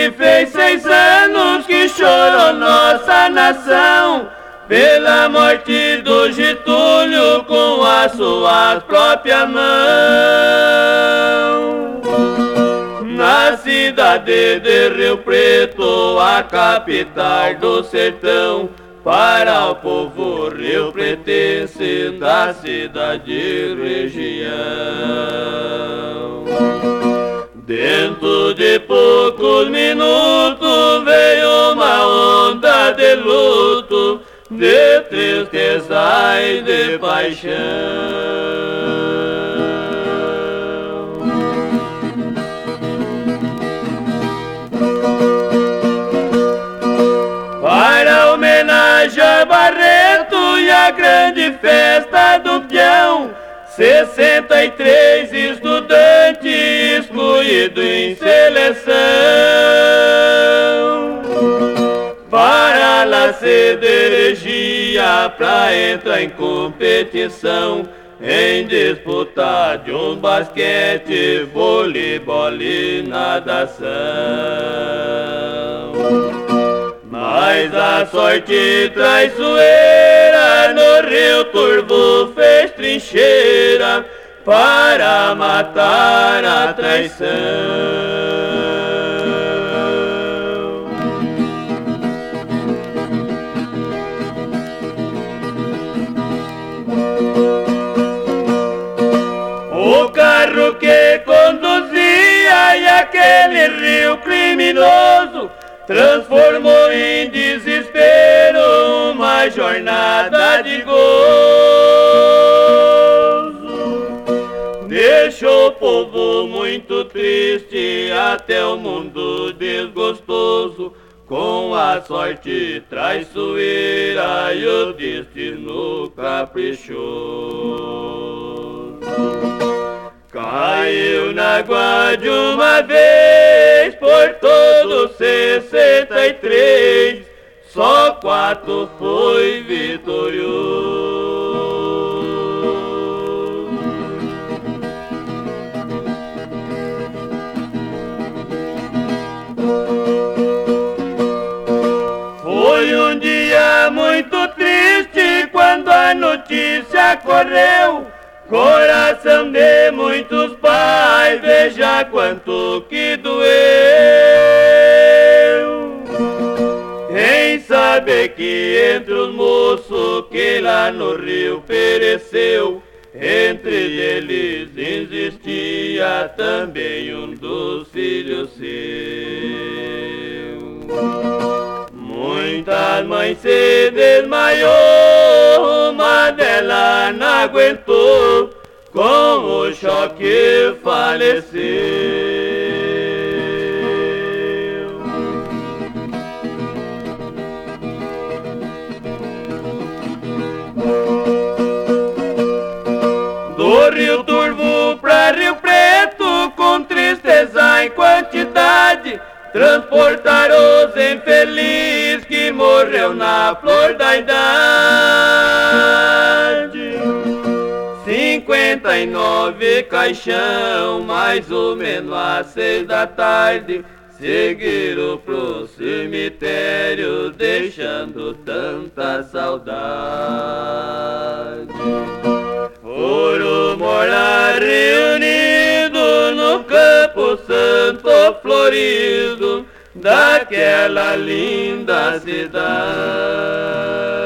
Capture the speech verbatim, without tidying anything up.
trinta e seis anos que chorou nossa nação pela morte do Getúlio com as suas próprias mãos. Na cidade de Rio Preto, a capital do sertão, para o povo rio-pretense da cidade e região. Dentro de poucos minutos veio uma onda de luto, de tristeza e de paixão. Para homenagem a Barreto e a grande festa do peão, sessenta e três estudantes excluídos em seleção. Para lá se dirigia pra entrar em competição, em disputa de um basquete, voleibol e natação. Mas a sorte traiçoeira no Rio Turvo fez trincheira para matar a traição. O carro que conduzia e aquele rio criminoso transformou em desespero uma jornada de gozo. Deixou o povo muito triste, até o mundo desgostoso, com a sorte traiçoeira e o destino caprichoso. Caiu na água de uma vez por todos sessenta e três, só quatro foi vitorioso. Foi um dia muito triste quando a notícia correu. Coração de muitos pais, veja quanto que doeu em saber que entre os moços que lá no Rio pereceu, entre eles existia também um dos filhos seus. Muitas mães se desmaiou, uma delas não aguentou, com o choque faleceu. Do Rio Turvo pra Rio Preto, com tristeza em quantidade, transportar os infelizes que morreu na flor da idade. Cinquenta e nove caixão, mais ou menos às seis da tarde, seguiram pro cemitério, deixando tanta saudade. Foram morar reunidos no Campo Santo florido, daquela linda cidade.